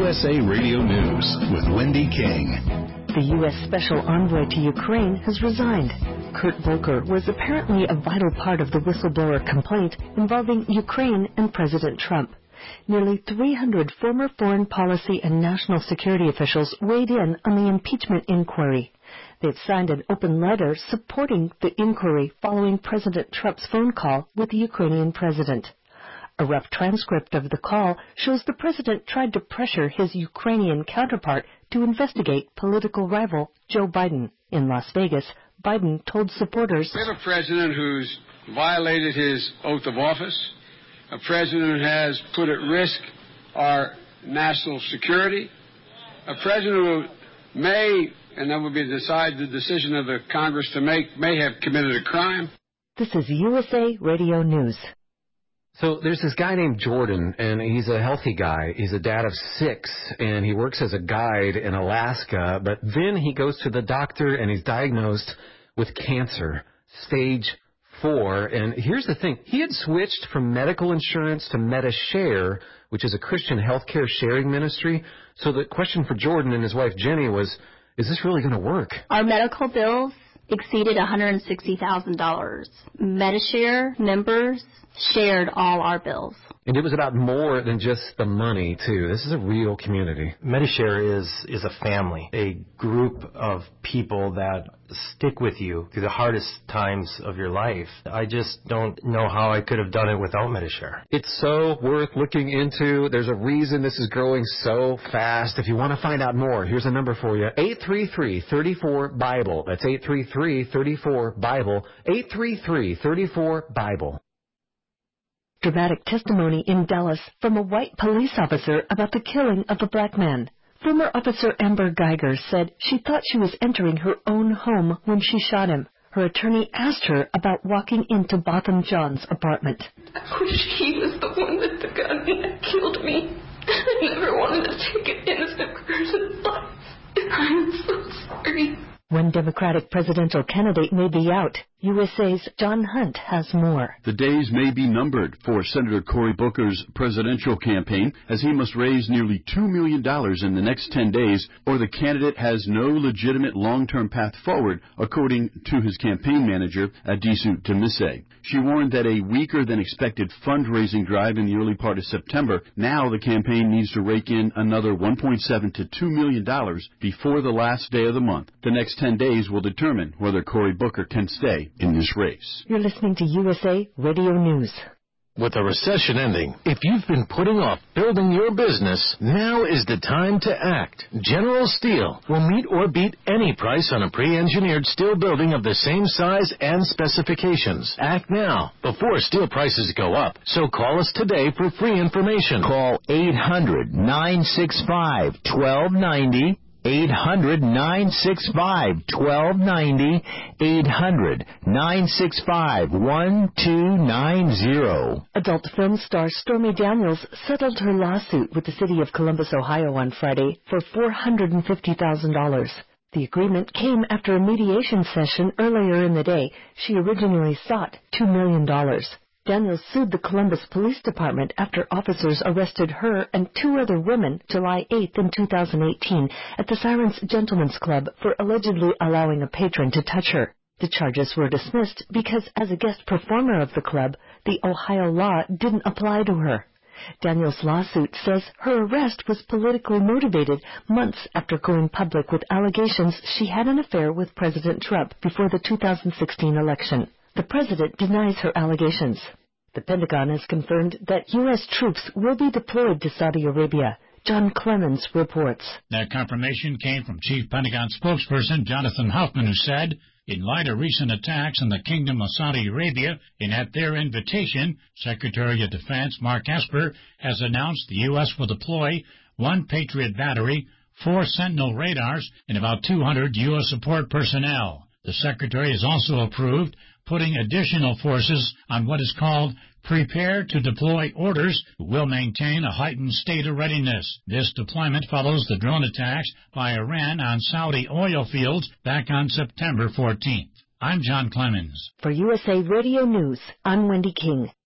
USA Radio News with Wendy King. The U.S. Special Envoy to Ukraine has resigned. Kurt Volker was apparently a vital part of the whistleblower complaint involving Ukraine and President Trump. Nearly 300 former foreign policy and national security officials weighed in on the impeachment inquiry. They've signed an open letter supporting the inquiry following President Trump's phone call with the Ukrainian president. A rough transcript of the call shows the president tried to pressure his Ukrainian counterpart to investigate political rival Joe Biden. In Las Vegas, Biden told supporters, "We have a president who's violated his oath of office, a president who has put at risk our national security, a president who may, and that would be the decision of the Congress to make, may have committed a crime." This is USA Radio News. So there's this guy named Jordan, and he's a healthy guy. He's a dad of 6, and he works as a guide in Alaska. But then he goes to the doctor, and he's diagnosed with cancer, stage 4. And here's the thing. He had switched from medical insurance to MediShare, which is a Christian healthcare sharing ministry. So the question for Jordan and his wife Jenny was, is this really going to work? Our medical bills exceeded $160,000. MediShare members shared all our bills. And it was about more than just the money, too. This is a real community. MediShare is a family, a group of people that stick with you through the hardest times of your life. I just don't know how I could have done it without MediShare. It's so worth looking into. There's a reason this is growing so fast. If you want to find out more, here's a number for you. 833-34-BIBLE. That's 833-34-BIBLE. 833-34-BIBLE. Dramatic testimony in Dallas from a white police officer about the killing of a black man. Former Officer Amber Geiger said she thought she was entering her own home when she shot him. Her attorney asked her about walking into Botham Jean's apartment. I wish he was the one with the gun that killed me. I never wanted to take an innocent person's life. I'm so sorry. One Democratic presidential candidate may be out. USA's John Hunt has more. The days may be numbered for Senator Cory Booker's presidential campaign, as he must raise nearly $2 million in the next 10 days, or the candidate has no legitimate long-term path forward, according to his campaign manager, Adisu Tamise. She warned that a weaker-than-expected fundraising drive in the early part of September. Now the campaign needs to rake in another $1.7 to $2 million before the last day of the month. The next 10 days will determine whether Cory Booker can stay in this race. You're listening to USA Radio News. With the recession ending, if you've been putting off building your business, now is the time to act. General Steel will meet or beat any price on a pre-engineered steel building of the same size and specifications. Act now, before steel prices go up. So call us today for free information. Call 800-965-1290. 800-965-1290, 800-965-1290. Adult film star Stormy Daniels settled her lawsuit with the city of Columbus, Ohio on Friday for $450,000. The agreement came after a mediation session earlier in the day. She originally sought $2 million. Daniels sued the Columbus Police Department after officers arrested her and 2 other women July 8th in 2018 at the Sirens Gentlemen's Club for allegedly allowing a patron to touch her. The charges were dismissed because, as a guest performer of the club, the Ohio law didn't apply to her. Daniels' lawsuit says her arrest was politically motivated months after going public with allegations she had an affair with President Trump before the 2016 election. The president denies her allegations. The Pentagon has confirmed that U.S. troops will be deployed to Saudi Arabia. John Clemens reports. That confirmation came from Chief Pentagon spokesperson Jonathan Hoffman, who said, in light of recent attacks in the Kingdom of Saudi Arabia, and at their invitation, Secretary of Defense Mark Esper has announced the U.S. will deploy 1 Patriot battery, 4 Sentinel radars, and about 200 U.S. support personnel. The Secretary has also approved putting additional forces on what is called Prepare to Deploy orders, who will maintain a heightened state of readiness. This deployment follows the drone attacks by Iran on Saudi oil fields back on September 14th. I'm John Clemens. For USA Radio News, I'm Wendy King.